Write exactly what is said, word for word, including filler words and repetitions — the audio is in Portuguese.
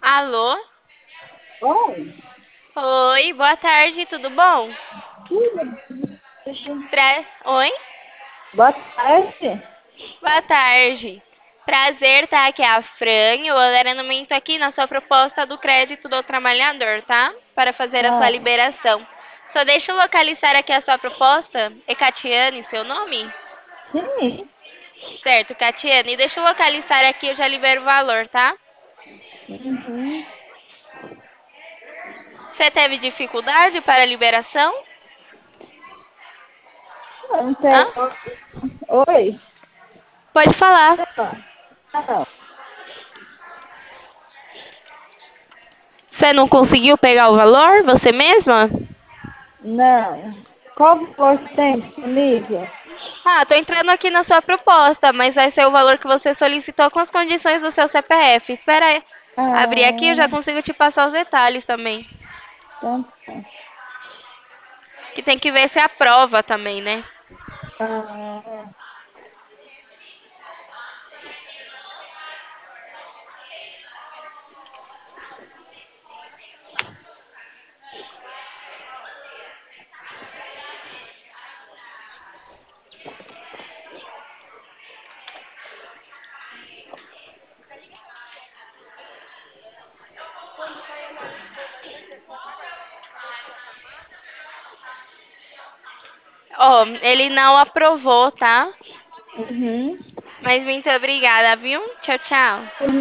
Alô? Oi, Oi, boa tarde, tudo bom? tudo. Pra... Oi? Boa tarde. Boa tarde. Prazer, tá? Aqui é a Fran e o ordenamento aqui na sua proposta do crédito do trabalhador, tá? Para fazer a sua Ah, liberação. Só deixa eu localizar aqui a sua proposta. É Catiane, seu nome? sim. Certo, Catiane. Deixa eu localizar aqui, eu já libero o valor, tá? Uhum. Você teve dificuldade para a liberação? Não Hã? tem. Oi. Pode falar. Não. Não. Você não conseguiu pegar o valor, você mesma? Não. Qual valor que tem disponível? Ah, tô entrando aqui na sua proposta, mas vai ser o valor que você solicitou com as condições do seu C P F. Espera aí. Abrir aqui, eu já Ah, consigo te passar os detalhes também. então tá. Que tem que ver se aprova também, né? Ah, Ó, ele não aprovou, tá? uhum. Mas muito obrigada, viu? Tchau, tchau.